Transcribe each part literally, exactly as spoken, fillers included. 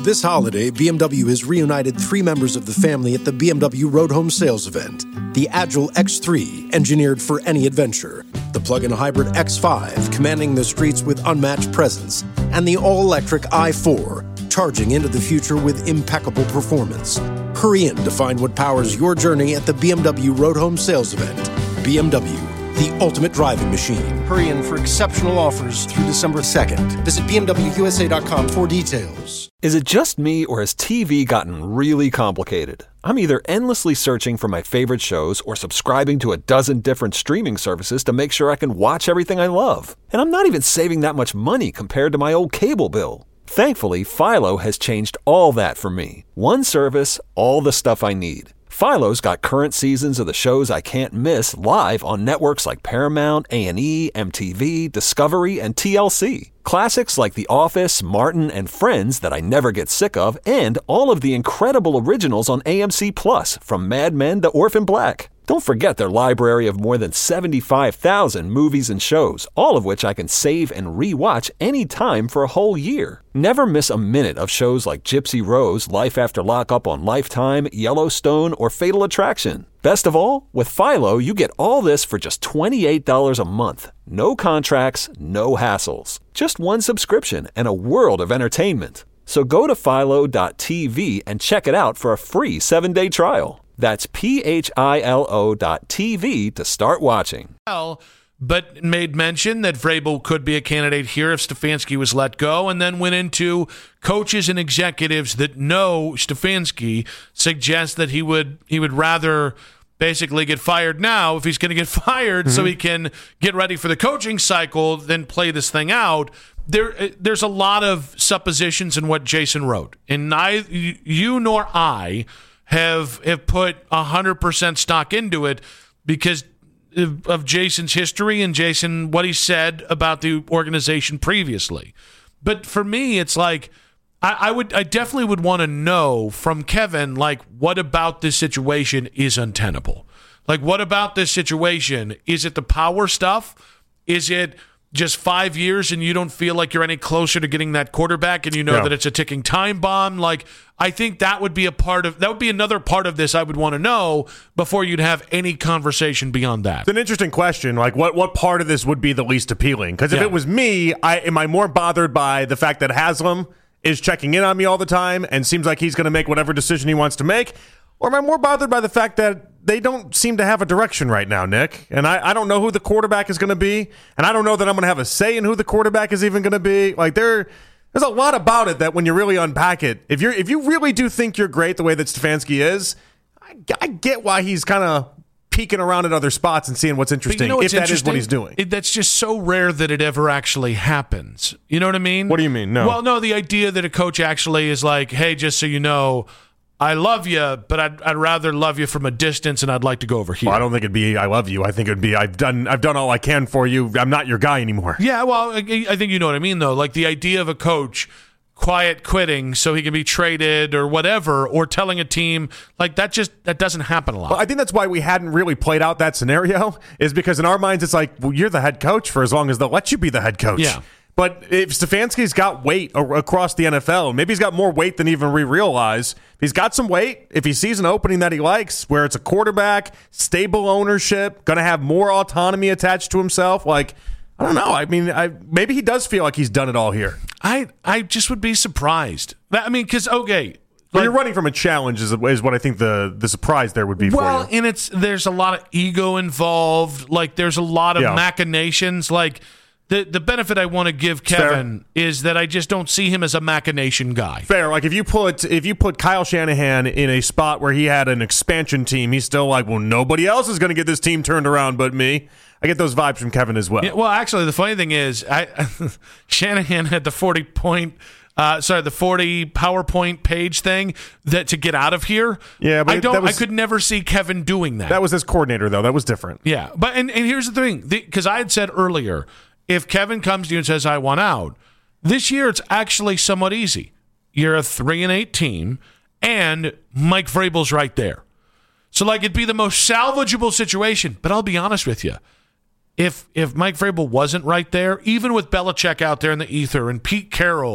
This holiday, B M W has reunited three members of the family at the B M W Road Home Sales event. The Agile X three, engineered for any adventure. The plug-in hybrid X five, commanding the streets with unmatched presence. And the all-electric i four, charging into the future with impeccable performance. Hurry in to find what powers your journey at the B M W Road Home Sales event. B M W, the ultimate driving machine. Hurry in for exceptional offers through December second. Visit B M W U S A dot com for details. Is it just me, or has T V gotten really complicated? I'm either endlessly searching for my favorite shows or subscribing to a dozen different streaming services to make sure I can watch everything I love. And I'm not even saving that much money compared to my old cable bill. Thankfully, Philo has changed all that for me. One service, all the stuff I need. Philo's got current seasons of the shows I can't miss live on networks like Paramount, A and E, M T V, Discovery, and T L C. Classics like The Office, Martin, and Friends that I never get sick of, and all of the incredible originals on A M C Plus, from Mad Men to Orphan Black. Don't forget their library of more than seventy-five thousand movies and shows, all of which I can save and re-watch anytime for a whole year. Never miss a minute of shows like Gypsy Rose, Life After Lockup on Lifetime, Yellowstone, or Fatal Attraction. Best of all, with Philo, you get all this for just twenty-eight dollars a month. No contracts, no hassles. Just one subscription and a world of entertainment. So go to philo dot t v and check it out for a free seven-day trial. That's P H I L O dot T V to start watching. Well, but made mention that Vrabel could be a candidate here if Stefanski was let go, and then went into coaches and executives that know Stefanski, suggest that he would he would rather basically get fired now if he's going to get fired, mm-hmm. so he can get ready for the coaching cycle, then play this thing out. There, there's a lot of suppositions in what Jason wrote, and neither you nor I have have put one hundred percent stock into it because of, of Jason's history and Jason, what he said about the organization previously. But for me, it's like, I, I would, I definitely would want to know from Kevin, like, what about this situation is untenable? Like, what about this situation? Is it the power stuff? Is it just five years and you don't feel like you're any closer to getting that quarterback and you know yeah. that it's a ticking time bomb? Like, I think that would be a part of, that would be another part of this I would want to know before you'd have any conversation beyond that. It's an interesting question. Like, what, what part of this would be the least appealing? Because if yeah. it was me, I am I more bothered by the fact that Haslam is checking in on me all the time and seems like he's going to make whatever decision he wants to make? Or am I more bothered by the fact that they don't seem to have a direction right now, Nick? And I, I don't know who the quarterback is going to be, and I don't know that I'm going to have a say in who the quarterback is even going to be. Like, there, there's a lot about it that when you really unpack it, if you're if you really do think you're great the way that Stefanski is, I, I get why he's kind of peeking around at other spots and seeing what's interesting, you know, if that interesting? is what he's doing. It, that's just so rare that it ever actually happens. You know what I mean? What do you mean? No. Well, no, the idea that a coach actually is like, hey, just so you know, I love you, but I'd, I'd rather love you from a distance, and I'd like to go over here. Well, I don't think it'd be I love you. I think it'd be I've done I've done all I can for you. I'm not your guy anymore. Yeah, well, I, I think you know what I mean, though. Like the idea of a coach quiet quitting so he can be traded or whatever, or telling a team, like that just that doesn't happen a lot. Well, I think that's why we hadn't really played out that scenario, is because in our minds it's like, well, you're the head coach for as long as they'll let you be the head coach. Yeah. But if Stefanski's got weight across the N F L, maybe he's got more weight than even we realize. If he's got some weight, if he sees an opening that he likes, where it's a quarterback, stable ownership, going to have more autonomy attached to himself, like, I don't know. I mean, I, maybe he does feel like he's done it all here. I, I just would be surprised. I mean, because, okay. Like, well, you're running from a challenge is, is what I think the, the surprise there would be well, for you. Well, and it's there's a lot of ego involved. Like, there's a lot of yeah. machinations. Like, The the benefit I want to give Kevin Fair. is that I just don't see him as a machination guy. Fair. Like if you put if you put Kyle Shanahan in a spot where he had an expansion team, he's still like, well, nobody else is going to get this team turned around but me. I get those vibes from Kevin as well. Yeah, well, actually, the funny thing is, I, Shanahan had the forty point. Uh, sorry, the forty PowerPoint page thing that to get out of here. Yeah, but I don't. That was, I could never see Kevin doing that. That was his coordinator, though. That was different. Yeah, but and, and here's the thing, because I had said earlier, if Kevin comes to you and says, I want out, this year it's actually somewhat easy. You're a three and eight team, and Mike Vrabel's right there. So, like, it'd be the most salvageable situation. But I'll be honest with you. If if Mike Vrabel wasn't right there, even with Belichick out there in the ether and Pete Carroll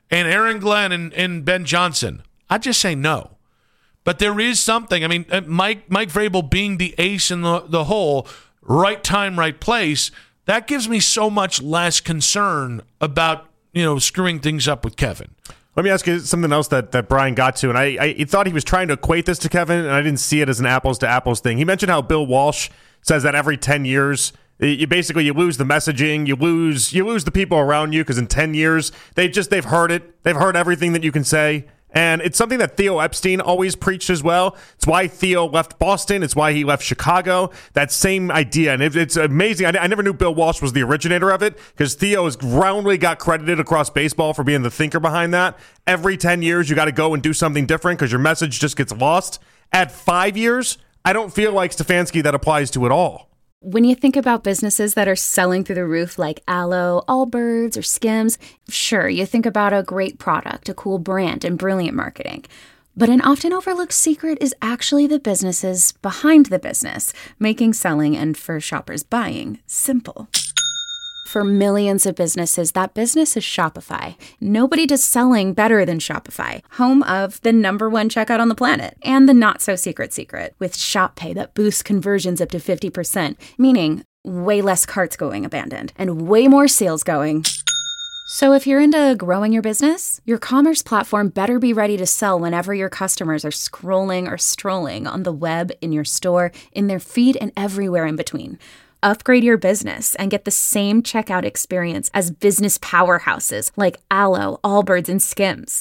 and Aaron Glenn and, and Ben Johnson, I'd just say no. But there is something. I mean, Mike Mike Vrabel being the ace in the, the hole, right time, right place, that gives me so much less concern about, you know, screwing things up with Kevin. Let me ask you something else that, that Brian got to, and I, I thought he was trying to equate this to Kevin, and I didn't see it as an apples-to-apples thing. He mentioned how Bill Walsh says that every ten years, you basically you lose the messaging, you lose you lose the people around you, because in ten years, they just they've heard it, they've heard everything that you can say. And it's something that Theo Epstein always preached as well. It's why Theo left Boston. It's why he left Chicago. That same idea. And it, it's amazing. I, I never knew Bill Walsh was the originator of it, because Theo has roundly got credited across baseball for being the thinker behind that. Every ten years, you got to go and do something different because your message just gets lost. At five years, I don't feel like Stefanski that applies to at all. When you think about businesses that are selling through the roof like Aloe, Allbirds, or Skims, sure, you think about a great product, a cool brand, and brilliant marketing. But an often overlooked secret is actually the businesses behind the business, making selling and, for shoppers, buying simple. For millions of businesses, that business is Shopify. Nobody does selling better than Shopify, home of the number one checkout on the planet, and the not-so-secret secret, with Shop Pay that boosts conversions up to fifty percent, meaning way less carts going abandoned, and way more sales going. So if you're into growing your business, your commerce platform better be ready to sell whenever your customers are scrolling or strolling on the web, in your store, in their feed, and everywhere in between. Upgrade your business and get the same checkout experience as business powerhouses like Aloe, Allbirds, and Skims.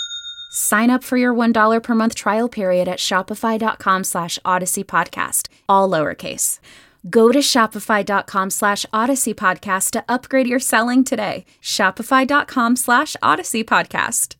Sign up for your one dollar per month trial period at shopify.com slash Odyssey Podcast, all lowercase. Go to shopify.com slash Odyssey Podcast to upgrade your selling today. Shopify.com slash Odyssey Podcast.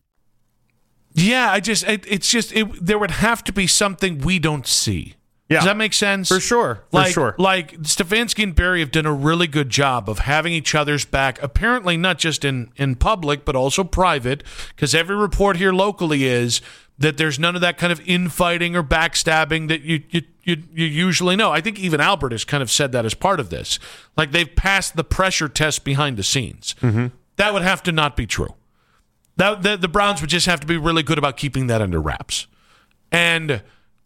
Yeah, I just, it, it's just, it, there would have to be something we don't see. Yeah. Does that make sense? For sure. For like, sure. Like Stefanski and Barry have done a really good job of having each other's back, apparently not just in, in public, but also private, because every report here locally is that there's none of that kind of infighting or backstabbing that you, you, you, you usually know. I think even Albert has kind of said that as part of this. Like they've passed the pressure test behind the scenes. Mm-hmm. That would have to not be true. That, the, the Browns would just have to be really good about keeping that under wraps. And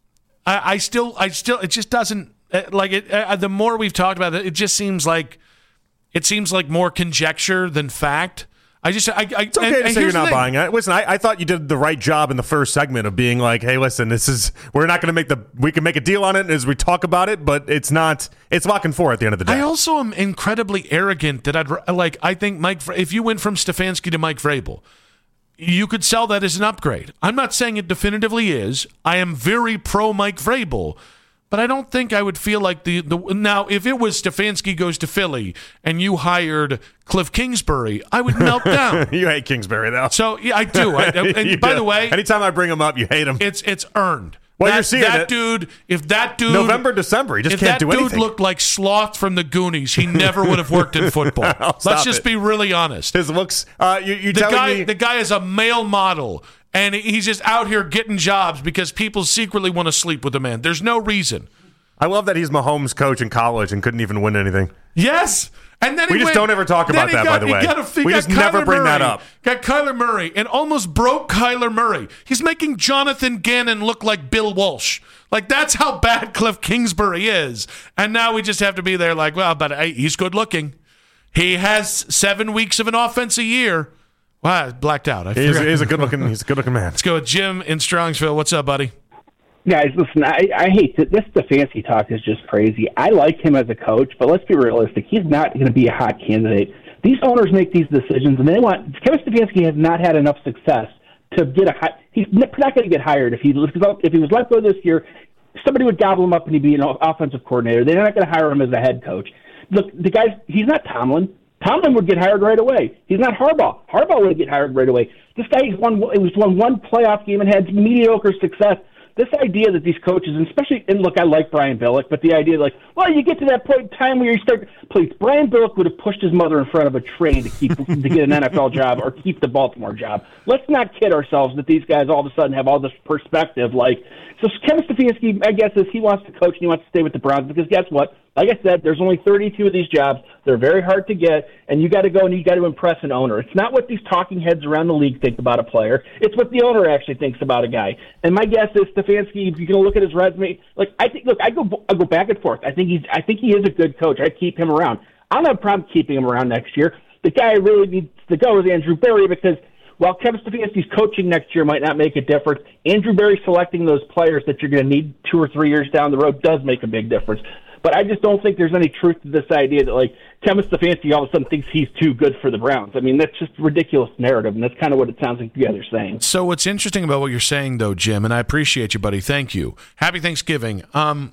I, I still, I still, it just doesn't like it. Uh, the more we've talked about it, it just seems like it seems like more conjecture than fact. I just, I, I it's okay and, to and say you're not thing. buying it. Listen, I, I thought you did the right job in the first segment of being like, hey, listen, this is we're not going to make the we can make a deal on it as we talk about it, but it's not it's lock and four at the end of the day. I also am incredibly arrogant that I'd like. I think Mike, if you went from Stefanski to Mike Vrabel, you could sell that as an upgrade. I'm not saying it definitively is. I am very pro Mike Vrabel, but I don't think I would feel like the, the now if it was Stefanski goes to Philly and you hired Cliff Kingsbury, I would melt down. You hate Kingsbury though. So yeah, I do. I, and by do. the way, anytime I bring him up, you hate him. It's it's earned. Well, that, you're seeing that it. dude. If that dude November, December, he just can't do anything. If that dude looked like Sloth from the Goonies, he never would have worked in football. Let's just it. be really honest. His looks. Uh, you, you the telling guy, me the guy is a male model, and he's just out here getting jobs because people secretly want to sleep with the man. There's no reason. I love that he's Mahomes' coach in college and couldn't even win anything. Yes. And then we he just went, don't ever talk about that, got, by the way. Got a, we got just Kyler never bring Murray, that up. Got Kyler Murray and almost broke Kyler Murray. He's making Jonathan Gannon look like Bill Walsh. Like, that's how bad Cliff Kingsbury is. And now we just have to be there like, well, but hey, he's good looking. He has seven weeks of an offense a year. Wow, I blacked out. I he's, he's a good looking. He's a good looking man. Let's go with Jim in Strongsville. What's up, buddy? Guys, listen, I, I hate to, this. The fancy talk is just crazy. I like him as a coach, but let's be realistic. He's not going to be a hot candidate. These owners make these decisions, and they want Kevin Stefanski has not had enough success to get a high. He's not going to get hired if he if he was let go this year. Somebody would gobble him up and he'd be an offensive coordinator. They're not going to hire him as a head coach. Look, the guy's he's not Tomlin. Tomlin would get hired right away. He's not Harbaugh. Harbaugh would get hired right away. This guy he's won. He was won one playoff game and had mediocre success. This idea that these coaches, and especially, and look, I like Brian Billick, but the idea like, well, you get to that point in time where you start, please, Brian Billick would have pushed his mother in front of a train to keep to get an N F L job or keep the Baltimore job. Let's not kid ourselves that these guys all of a sudden have all this perspective. Like, so Kevin Stefanski, I guess, is he wants to coach and he wants to stay with the Browns because guess what? Like I said, there's only thirty-two of these jobs. They're very hard to get, and you got to go and you got to impress an owner. It's not what these talking heads around the league think about a player. It's what the owner actually thinks about a guy. And my guess is Stefanski, if you're going to look at his resume, like I think, look, I go, I go back and forth. I think he's, I think he is a good coach. I'd keep him around. I don't have a problem keeping him around next year. The guy I really needs to go is Andrew Berry, because while Kevin Stefanski's coaching next year might not make a difference, Andrew Berry selecting those players that you're going to need two or three years down the road does make a big difference. But I just don't think there's any truth to this idea that, like, Kevin Stefanski all of a sudden thinks he's too good for the Browns. I mean, that's just a ridiculous narrative, and that's kind of what it sounds like you guys are saying. So what's interesting about what you're saying, though, Jim, and I appreciate you, buddy. Thank you. Happy Thanksgiving. Um,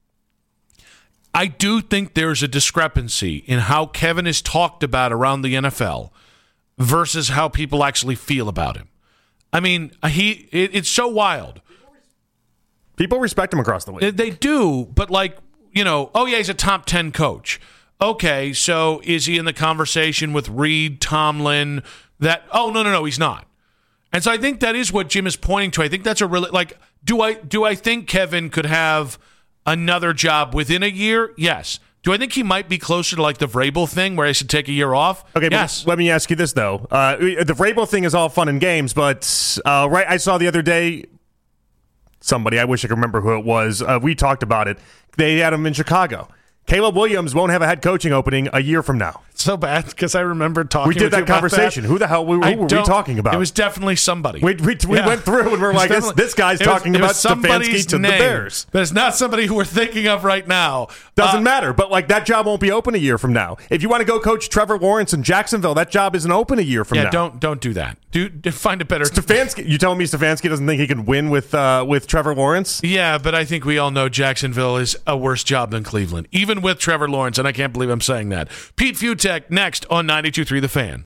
I do think there's a discrepancy in how Kevin is talked about around the N F L versus how people actually feel about him. I mean, he it, it's so wild. People respect him across the league. They do, but like, you know, oh, yeah, he's a top ten coach. Okay, so is he in the conversation with Reed, Tomlin? That oh, no, no, no, he's not. And so I think that is what Jim is pointing to. I think that's a really, like, do I do I think Kevin could have another job within a year? Yes. Do I think he might be closer to like the Vrabel thing where I should take a year off? Okay, yes. But let me ask you this, though. Uh, the Vrabel thing is all fun and games, but uh, right, I saw the other day somebody, I wish I could remember who it was, uh, we talked about it. They had him in Chicago. Caleb Williams won't have a head coaching opening a year from now. So bad, because I remember talking We did with that you about conversation. That. Who the hell who were we talking about? It was definitely somebody. We, we, we Yeah. went through and we're like, this, this guy's it was, talking it about was somebody's Stefanski to name, the Bears. But it's not somebody who we're thinking of right now. Doesn't Uh, matter, but like that job won't be open a year from now. If you want to go coach Trevor Lawrence in Jacksonville, that job isn't open a year from yeah, now. don't don't do that. Do, do find a better Stefanski. You telling me Stefanski doesn't think he can win with uh, with Trevor Lawrence? Yeah, but I think we all know Jacksonville is a worse job than Cleveland, even with Trevor Lawrence, and I can't believe I'm saying that. Pete Futek next on ninety-two point three The Fan.